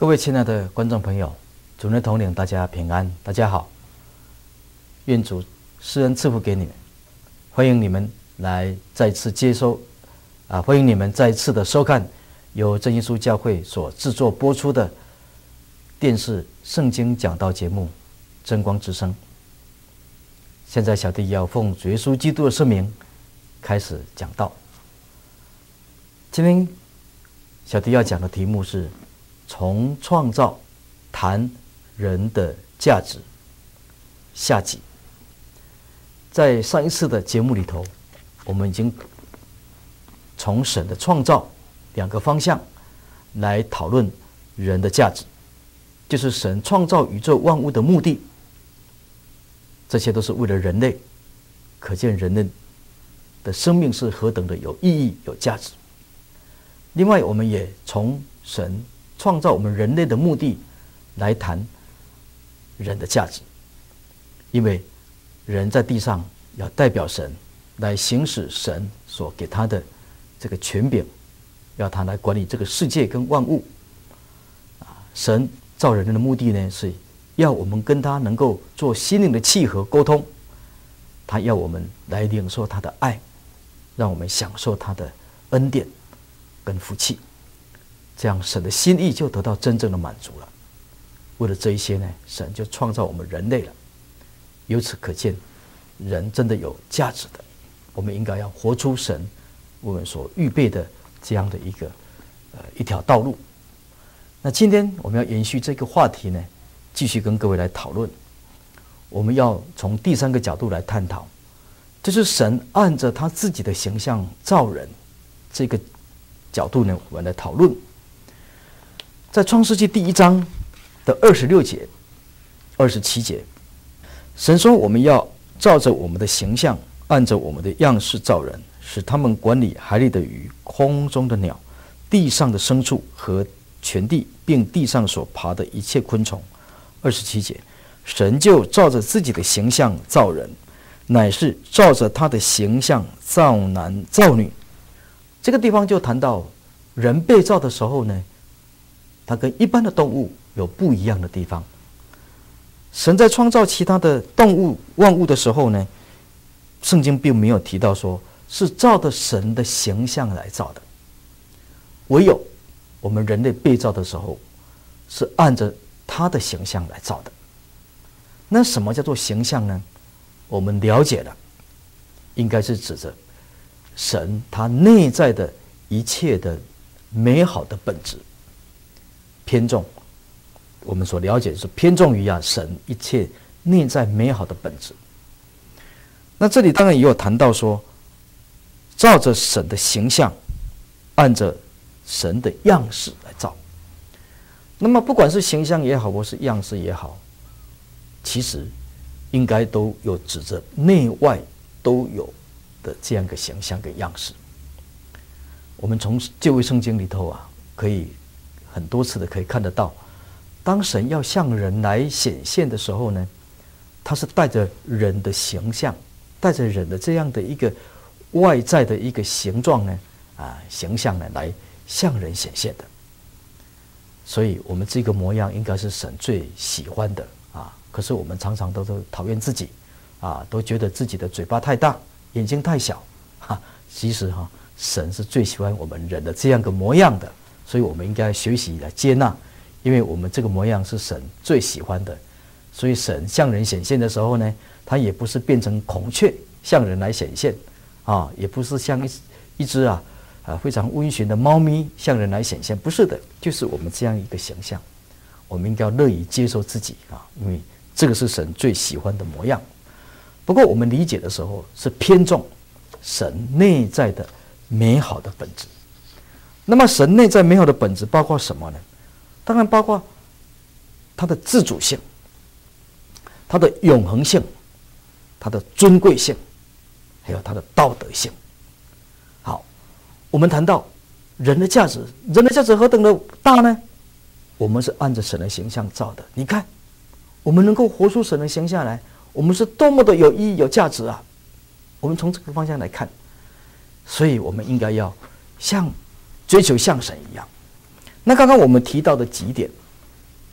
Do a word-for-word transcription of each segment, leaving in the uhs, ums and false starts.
位亲爱的观众朋友，主内统领，大家平安，大家好。愿主施恩赐福给你们，欢迎你们来再次接收啊，欢迎你们再次的收看由真耶稣教会所制作播出的电视圣经讲道节目《真光之声》。现在小弟要奉主耶稣基督的圣名开始讲道。今天小弟要讲的题目是从创造谈人的价值下集。在上一次的节目里头，我们已经从神的创造两个方向来讨论人的价值，就是神创造宇宙万物的目的，这些都是为了人类，可见人类的生命是何等的有意义、有价值。另外，我们也从神创造我们人类的目的来谈人的价值，因为人在地上要代表神来行使神所给他的这个权柄，要他来管理这个世界跟万物。神造人类的目的呢，是要我们跟他能够做心灵的契合沟通，他要我们来领受他的爱，让我们享受他的恩典跟福气，这样神的心意就得到真正的满足了。为了这一些呢，神就创造我们人类了。由此可见，人真的有价值的，我们应该要活出神我们所预备的这样的一个呃一条道路。那今天我们要延续这个话题呢，继续跟各位来讨论。我们要从第三个角度来探讨，就是神按着他自己的形象造人这个角度呢，我们来讨论。在创世纪第一章的二十六节、二十七节，神说我们要照着我们的形象，按着我们的样式造人，使他们管理海里的鱼、空中的鸟、地上的牲畜和全地，并地上所爬的一切昆虫。二十七节，神就照着自己的形象造人，乃是照着他的形象造男造女。这个地方就谈到人被造的时候呢，他跟一般的动物有不一样的地方。神在创造其他的动物万物的时候呢，圣经并没有提到说是照着神的形象来造的，唯有我们人类被造的时候是按着他的形象来造的。那什么叫做形象呢？我们了解了，应该是指着神他内在的一切的美好的本质，偏重我们所了解的是偏重于啊神一切内在美好的本质。那这里当然也有谈到说，照着神的形象，按着神的样式来造。那么不管是形象也好，或是样式也好，其实应该都有指着内外都有的这样一个形象跟样式。我们从旧约圣经里头啊，可以很多次的可以看得到，当神要向人来显现的时候呢，他是带着人的形象，带着人的这样的一个外在的一个形状呢，啊形象呢来向人显现的。所以我们这个模样应该是神最喜欢的啊。可是我们常常都都讨厌自己啊，都觉得自己的嘴巴太大，眼睛太小哈。其实哈，神是最喜欢我们人的这样个模样的，所以我们应该学习来接纳，因为我们这个模样是神最喜欢的。所以神向人显现的时候呢，他也不是变成孔雀向人来显现啊，也不是像一一只啊啊非常温驯的猫咪向人来显现，不是的，就是我们这样一个形象。我们应该要乐意接受自己啊，因为这个是神最喜欢的模样。不过我们理解的时候是偏重神内在的美好的本质。那么神内在美好的本质包括什么呢？当然包括它的自主性、它的永恒性、它的尊贵性，还有它的道德性。好，我们谈到人的价值，人的价值何等的大呢？我们是按着神的形象造的。你看，我们能够活出神的形象来，我们是多么的有意义、有价值啊！我们从这个方向来看，所以我们应该要像追求像神一样。那刚刚我们提到的几点，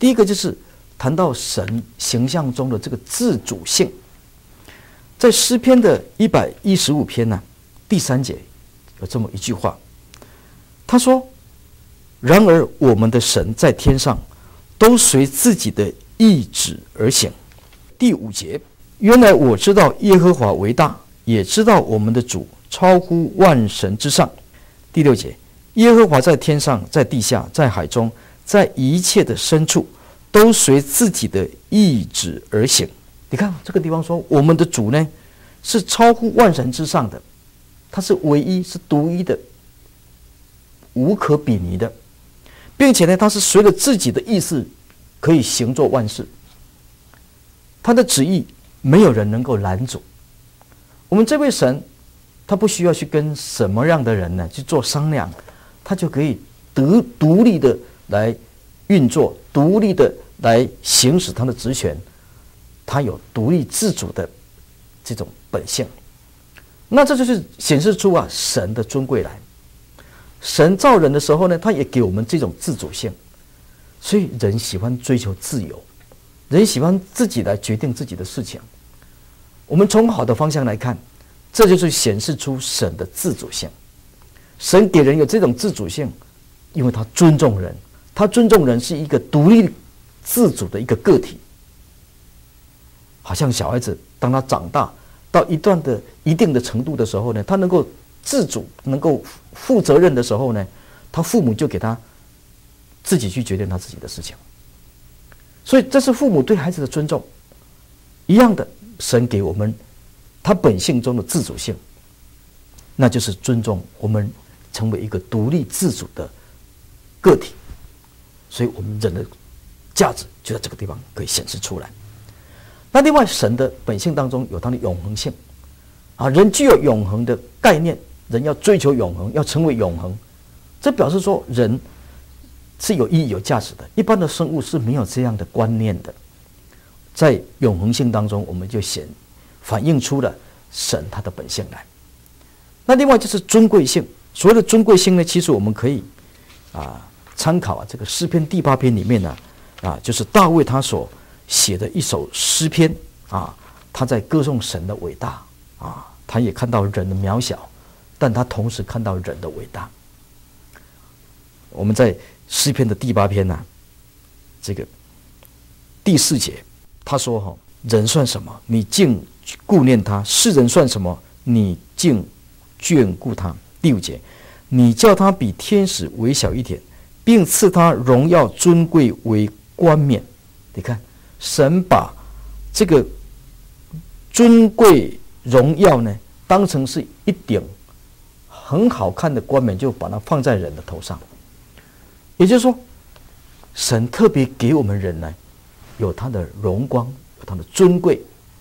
第一个就是谈到神形象中的这个自主性，在诗篇的一百一十五篇呢、啊、第三节有这么一句话，他说：“然而我们的神在天上，都随自己的意志而行。”第五节，原来我知道耶和华为大，也知道我们的主超乎万神之上。第六节，耶和华在天上，在地下，在海中，在一切的深处，都随自己的意志而行。你看这个地方说，我们的主呢是超乎万神之上的，他是唯一，是独一的，无可比拟的，并且呢，他是随着自己的意思可以行作万事，他的旨意没有人能够拦阻。我们这位神，他不需要去跟什么样的人呢去做商量，他就可以独独立的来运作，独立的来行使他的职权，他有独立自主的这种本性。那这就是显示出啊神的尊贵来。神造人的时候呢，他也给我们这种自主性，所以人喜欢追求自由，人喜欢自己来决定自己的事情。我们从好的方向来看，这就是显示出神的自主性。神给人有这种自主性，因为他尊重人，他尊重人是一个独立自主的一个个体。好像小孩子当他长大到一段的一定的程度的时候呢，他能够自主，能够负责任的时候呢，他父母就给他自己去决定他自己的事情。所以这是父母对孩子的尊重。一样的，神给我们他本性中的自主性，那就是尊重我们成为一个独立自主的个体。所以我们人的价值就在这个地方可以显示出来。那另外，神的本性当中有他的永恒性啊，人具有永恒的概念，人要追求永恒，要成为永恒，这表示说人是有意义、有价值的。一般的生物是没有这样的观念的。在永恒性当中，我们就显反映出了神他的本性来。那另外就是尊贵性，所谓的尊贵性呢，其实我们可以啊参考啊这个诗篇第八篇里面呢啊，就是大卫他所写的一首诗篇啊，他在歌颂神的伟大啊，他也看到人的渺小，但他同时看到人的伟大。我们在诗篇的第八篇呢、啊，这个第四节，他说：“哈，人算什么？你竟顾念他；世人算什么？你竟眷顾他。”第五节，你叫他比天使微小一点，并赐他荣耀尊贵为冠冕。你看，神把这个尊贵荣耀呢，当成是一顶很好看的冠冕，就把它放在人的头上。也就是说，神特别给我们人呢，有他的荣光，有他的尊贵，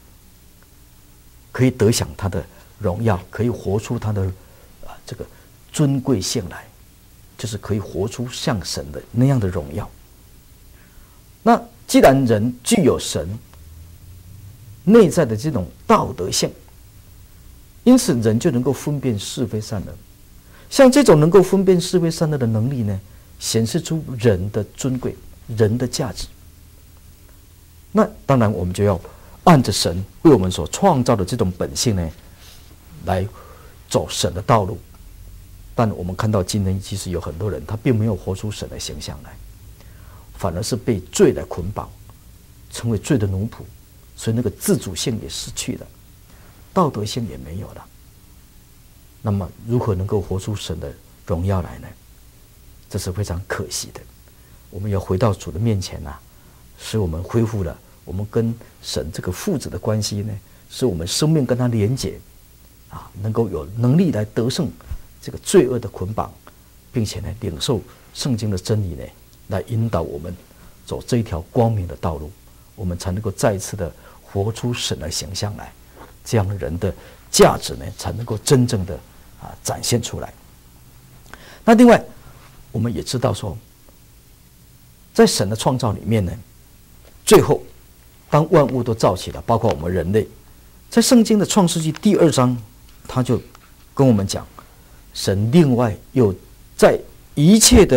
可以得享他的荣耀，可以活出他的啊这个尊贵性来，就是可以活出像神的那样的荣耀。那既然人具有神内在的这种道德性，因此人就能够分辨是非善恶。像这种能够分辨是非善恶的能力呢，显示出人的尊贵，人的价值。那当然，我们就要按着神为我们所创造的这种本性呢，来走神的道路。但我们看到今天其实有很多人，他并没有活出神的形象来，反而是被罪来捆绑，成为罪的奴仆，所以那个自主性也失去了，道德性也没有了。那么如何能够活出神的荣耀来呢？这是非常可惜的。我们要回到主的面前啊，使我们恢复了我们跟神这个父子的关系呢，使我们生命跟他连结啊，能够有能力来得胜这个罪恶的捆绑，并且呢，领受圣经的真理呢，来引导我们走这一条光明的道路，我们才能够再一次的活出神的形象来，这样人的价值呢，才能够真正的啊展现出来。那另外，我们也知道说，在神的创造里面呢，最后当万物都造起了，包括我们人类，在圣经的创世纪第二章，他就跟我们讲，神另外又在一切的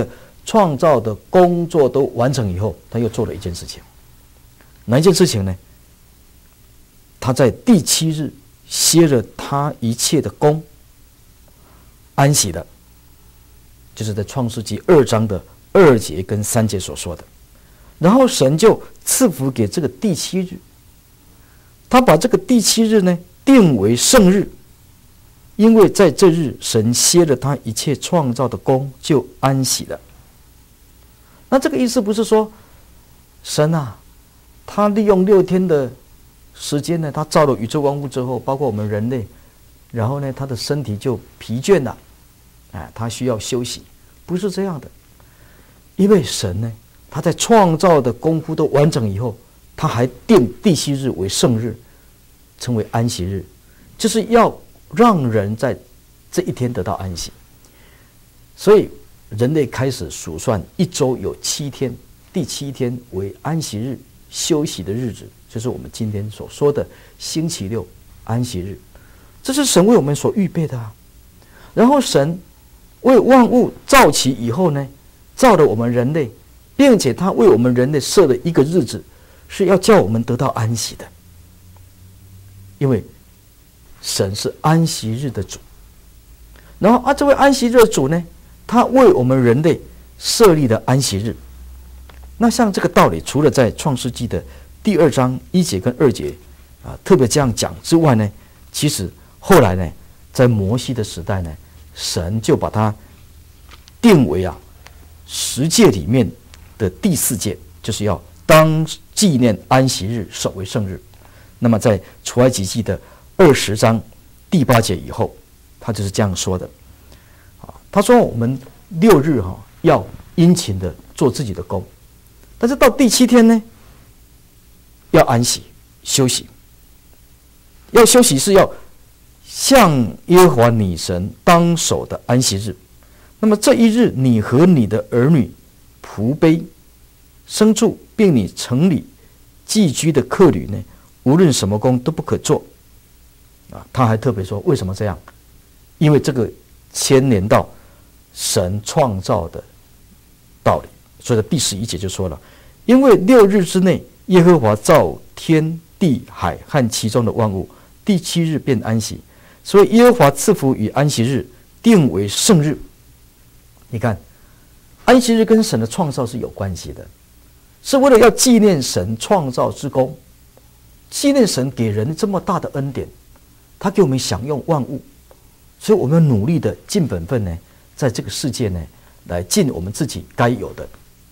创造的工作都完成以后，他又做了一件事情。哪一件事情呢？他在第七日歇了他一切的工，安息了，就是在创世纪二章的二节跟三节所说的。然后神就赐福给这个第七日，他把这个第七日呢定为圣日，因为在这日神歇了他一切创造的工，就安息了。那这个意思不是说神啊，他利用六天的时间呢，他造了宇宙万物之后，包括我们人类，然后呢，他的身体就疲倦了，哎，他需要休息，不是这样的。因为神呢，他在创造的功夫都完整以后，他还定第七日为圣日，称为安息日，就是要让人在这一天得到安息。所以人类开始数算一周有七天，第七天为安息日，休息的日子，就是我们今天所说的星期六，安息日。这是神为我们所预备的啊。然后神为万物造起以后呢，造了我们人类，并且他为我们人类设了一个日子，是要叫我们得到安息的。因为神是安息日的主，然后啊，这位安息日的主呢，他为我们人类设立了安息日。那像这个道理，除了在创世纪的第二章一节跟二节啊特别这样讲之外呢，其实后来呢，在摩西的时代呢，神就把它定为啊十诫里面的第四诫，就是要当纪念安息日，守为圣日。那么在出埃及记的二十章第八节以后，他就是这样说的啊，他说我们六日哈、啊、要殷勤的做自己的工，但是到第七天呢，要安息休息。要休息是要向耶和华你神当守的安息日。那么这一日，你和你的儿女、仆婢、牲畜，并你城里寄居的客旅呢，无论什么工都不可做。啊，他还特别说为什么这样？因为这个牵连到神创造的道理。所以第十一节就说了，因为六日之内，耶和华造天地海和其中的万物，第七日便安息，所以耶和华赐福与安息日，定为圣日。你看，安息日跟神的创造是有关系的，是为了要纪念神创造之功，纪念神给人这么大的恩典，他给我们享用万物，所以我们努力的尽本分呢，在这个世界呢，来尽我们自己该有的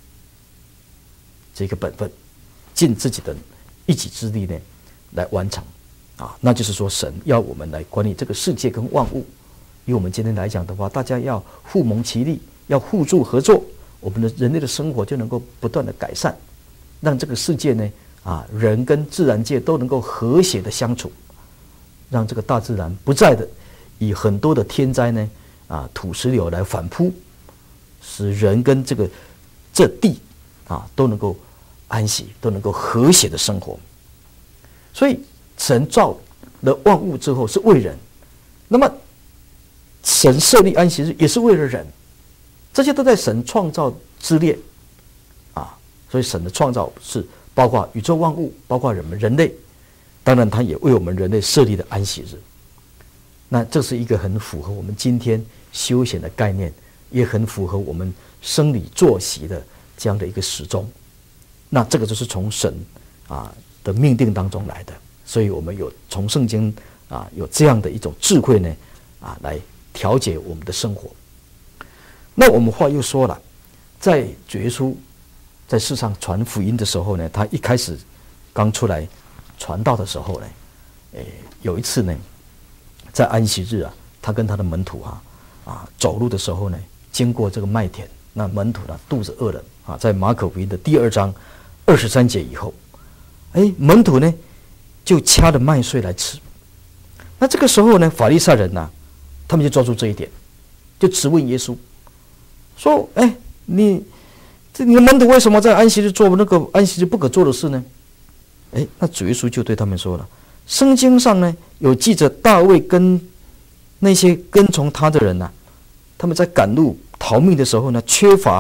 这个本分，尽自己的一己之力呢，来完成啊，那就是说，神要我们来管理这个世界跟万物。以我们今天来讲的话，大家要互蒙其利，要互助合作，我们的人类的生活就能够不断的改善，让这个世界呢，啊，人跟自然界都能够和谐的相处，让这个大自然不再的以很多的天灾呢，啊，土石流来反扑，使人跟这个这地啊都能够安息，都能够和谐的生活。所以神造了万物之后是为人，那么神设立安息日也是为了人，这些都在神创造之列啊。所以神的创造是包括宇宙万物，包括人们人类，当然他也为我们人类设立了安息日。那这是一个很符合我们今天休闲的概念，也很符合我们生理作息的这样的一个时钟。那这个就是从神啊的命定当中来的，所以我们有从圣经啊有这样的一种智慧呢啊来调节我们的生活。那我们话又说了，在主耶稣在世上传福音的时候呢，他一开始刚出来传道的时候呢，诶，有一次呢，在安息日啊，他跟他的门徒啊啊走路的时候呢，经过这个麦田，那门徒呢肚子饿了啊，在马可福音的第二章二十三节以后，哎，门徒呢就掐了麦穗来吃。那这个时候呢，法利赛人呐、啊，他们就抓住这一点，就质问耶稣，说：“哎，你这你的门徒为什么在安息日做那个安息日不可做的事呢？”哎，那主耶稣就对他们说了：“圣经上呢有记着大卫跟那些跟从他的人呐、啊，他们在赶路逃命的时候呢，缺乏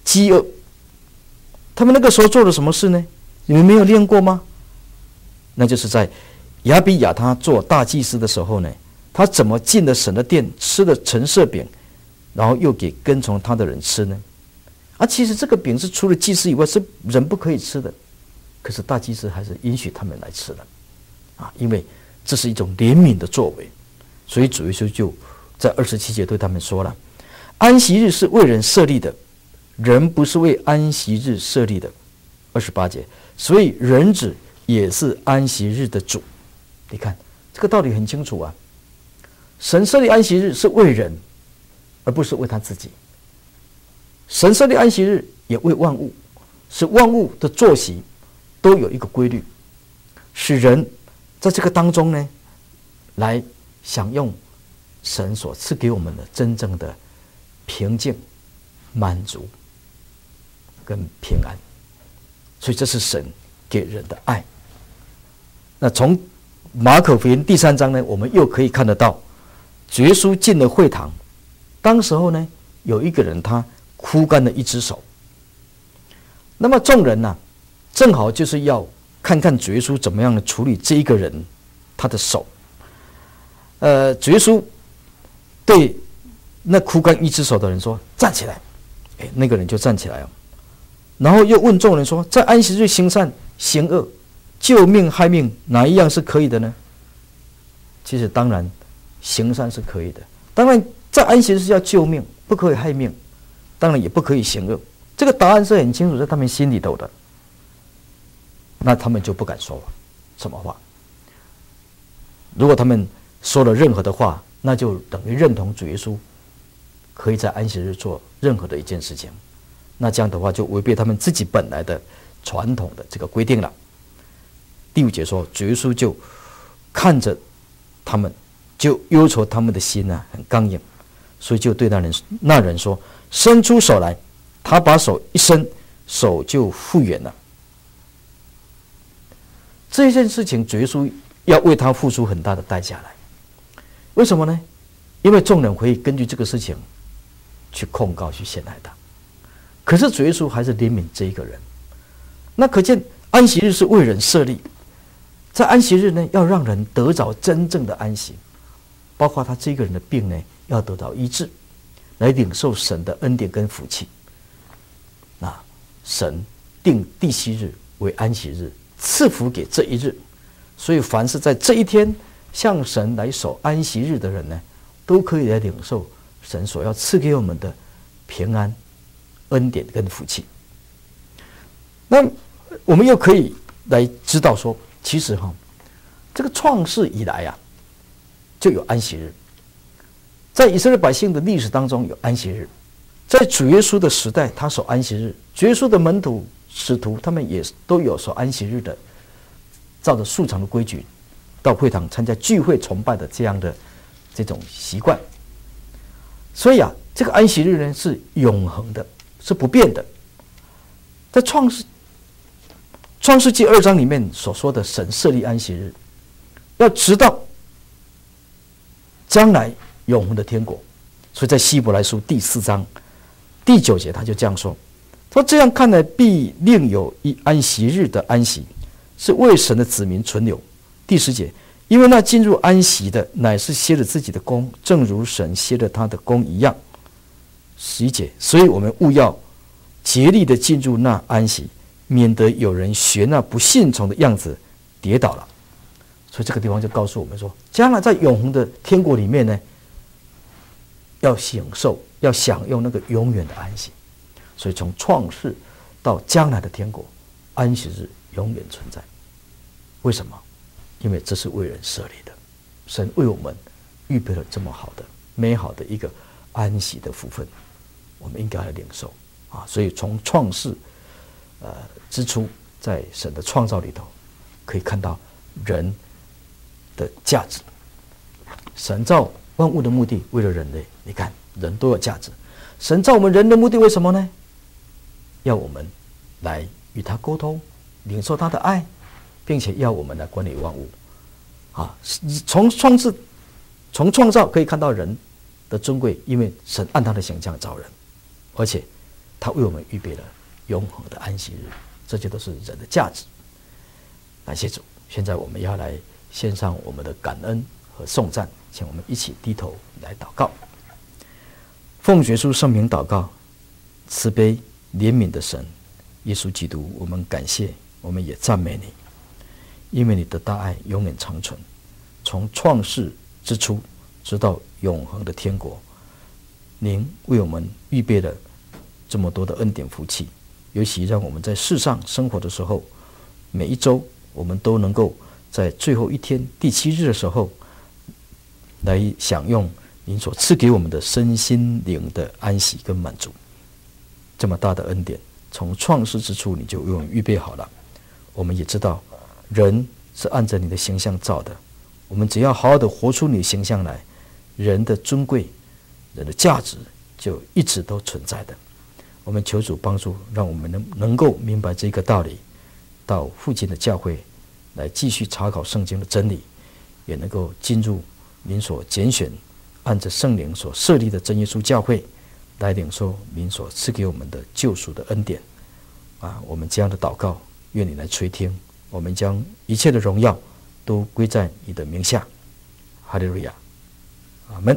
饥饿。他们那个时候做了什么事呢？你们没有念过吗？那就是在亚比亚他做大祭司的时候呢，他怎么进了神的殿，吃了陈设饼，然后又给跟从他的人吃呢？啊，其实这个饼是除了祭司以外是人不可以吃的，可是大祭司还是允许他们来吃的，啊，因为这是一种怜悯的作为。所以主耶稣就在二十七节对他们说了：安息日是为人设立的，人不是为安息日设立的。二十八节，所以人子也是安息日的主。你看这个道理很清楚啊，神设立安息日是为人，而不是为他自己。神设立安息日也为万物，使万物的作息都有一个规律，使人在这个当中呢，来享用神所赐给我们的真正的平静、满足跟平安。所以这是神给人的爱。那从马可福音第三章呢，我们又可以看得到，耶稣进了会堂，当时候呢，有一个人他枯干了一只手。那么众人呢、啊，正好就是要看看耶稣怎么样的处理这一个人他的手。呃，耶稣对那枯干一只手的人说：“站起来。”哎，那个人就站起来哦。然后又问众人说：“在安息日行善行恶，救命害命，哪一样是可以的呢？”其实当然，行善是可以的。当然，在安息日是要救命，不可以害命。当然也不可以行恶。这个答案是很清楚在他们心里头的。那他们就不敢说什么话。如果他们说了任何的话，那就等于认同主耶稣可以在安息日做任何的一件事情。那这样的话就违背他们自己本来的传统的这个规定了。第五节说，主耶稣就看着他们，就忧愁他们的心啊很刚硬，所以就对那人那人说：“伸出手来。”他把手一伸，手就复原了。这件事情，耶稣要为他付出很大的代价来。为什么呢？因为众人会根据这个事情去控告、去陷害他。可是耶稣还是怜悯这一个人。那可见安息日是为人设立，在安息日呢，要让人得着真正的安息，包括他这个人的病呢，要得到医治，来领受神的恩典跟福气。那神定第七日为安息日，赐福给这一日，所以凡是在这一天向神来守安息日的人呢，都可以来领受神所要赐给我们的平安、恩典跟福气。那我们又可以来知道说，其实哈，这个创世以来啊，就有安息日，在以色列百姓的历史当中有安息日。在主耶稣的时代，他守安息日；主耶稣的门徒、使徒，他们也都有守安息日的，照着素常的规矩，到会堂参加聚会崇拜的这样的这种习惯。所以啊，这个安息日呢是永恒的，是不变的。在创世创世纪二章里面所说的神设立安息日，要直到将来永恒的天国。所以在希伯来书第四章第九节，他就这样说：“说这样看来，必另有一安息日的安息，是为神的子民存留。”第十节，因为那进入安息的，乃是歇了自己的功，正如神歇了他的功一样。十一节，所以我们务要竭力的进入那安息，免得有人学那不信从的样子跌倒了。所以这个地方就告诉我们说，将来在永恒的天国里面呢，要享受，要享用那个永远的安息。所以从创世到将来的天国，安息日永远存在。为什么？因为这是为人设立的，神为我们预备了这么好的、美好的一个安息的福分，我们应该来领受啊！所以从创世呃之初，在神的创造里头，可以看到人的价值。神造万物的目的，为了人类。你看，人都有价值。神造我们人的目的为什么呢？要我们来与他沟通，领受他的爱，并且要我们来管理万物。啊，从创制、从创造可以看到人的尊贵，因为神按他的形象造人，而且他为我们预备了永恒的安息日，这些都是人的价值。感谢主，现在我们要来献上我们的感恩和颂赞，请我们一起低头来祷告。奉耶稣圣名祷告，慈悲怜悯的神，耶稣基督，我们感谢，我们也赞美你，因为你的大爱永远长存，从创世之初直到永恒的天国，您为我们预备了这么多的恩典福气，尤其让我们在世上生活的时候，每一周我们都能够在最后一天第七日的时候来享用您所赐给我们的身心灵的安息跟满足。这么大的恩典，从创世之初你就为我们预备好了。我们也知道人是按着你的形象造的，我们只要好好的活出你的形象来，人的尊贵，人的价值就一直都存在的。我们求主帮助，让我们能能够明白这个道理，到附近的教会来继续查考圣经的真理，也能够进入您所拣选按着圣灵所设立的真耶稣教会，来领受您所赐给我们的救赎的恩典。啊，我们这样的祷告，愿你来垂听。我们将一切的荣耀都归在你的名下。哈利路亚，阿们。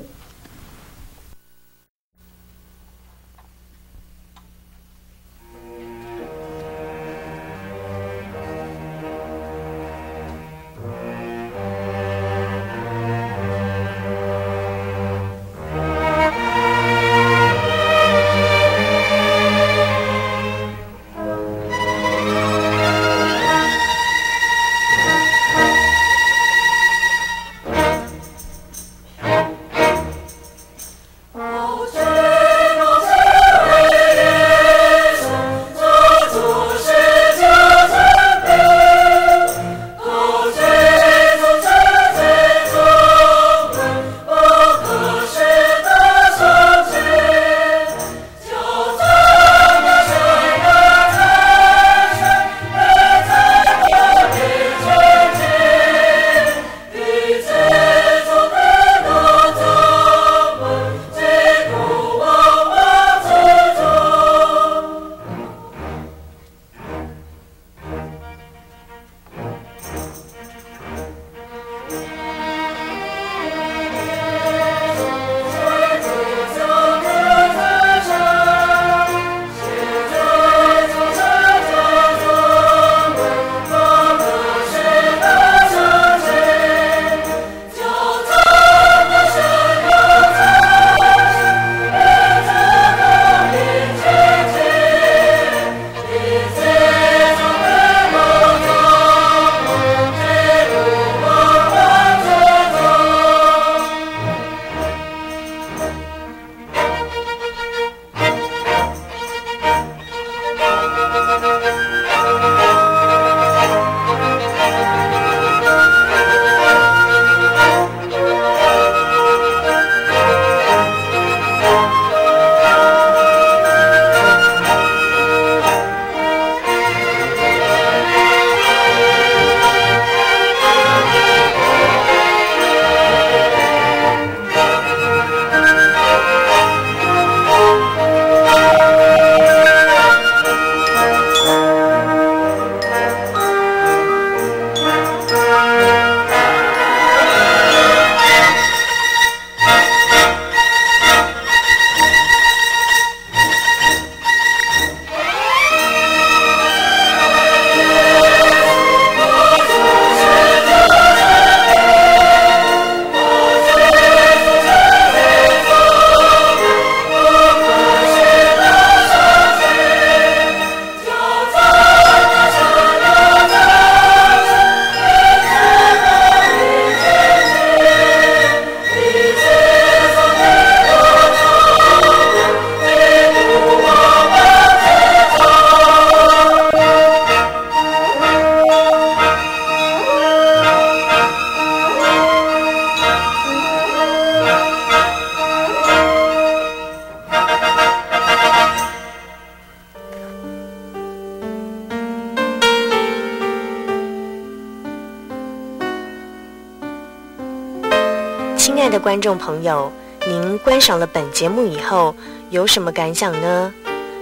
亲爱的观众朋友，您观赏了本节目以后有什么感想呢？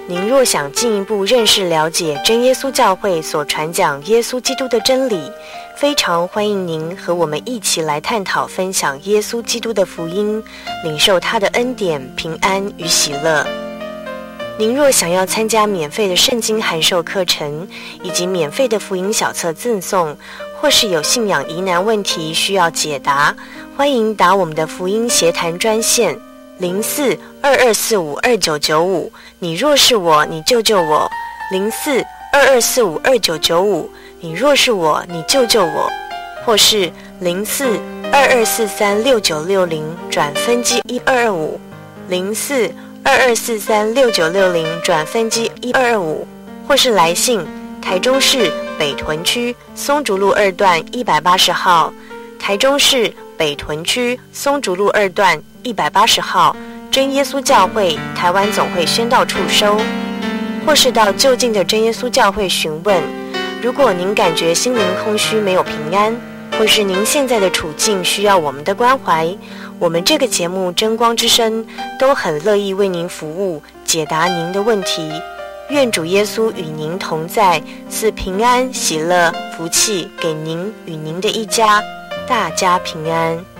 您若想进一步认识了解真耶稣教会所传讲耶稣基督的真理，非常欢迎您和我们一起来探讨分享耶稣基督的福音，领受他的恩典、平安与喜乐。您若想要参加免费的圣经函授课程，以及免费的福音小册赠送，或是有信仰疑难问题需要解答，欢迎打我们的福音协谈专线零四二二四五二九九五，你若是我，你救救我。零四二二四五二九九五，你若是我，你救救我。或是零四二二四三六九六零转分机一二二五，零四二二四三六九六零转分机一二二五，或是来信台中市北屯区松竹路二段一百八十号，台中市北屯区松竹路二段一百八十号真耶稣教会台湾总会宣道处收，或是到就近的真耶稣教会询问。如果您感觉心灵空虚没有平安，或是您现在的处境需要我们的关怀，我们这个节目真光之声都很乐意为您服务，解答您的问题。愿主耶稣与您同在，赐平安喜乐福气给您与您的一家，大家平安。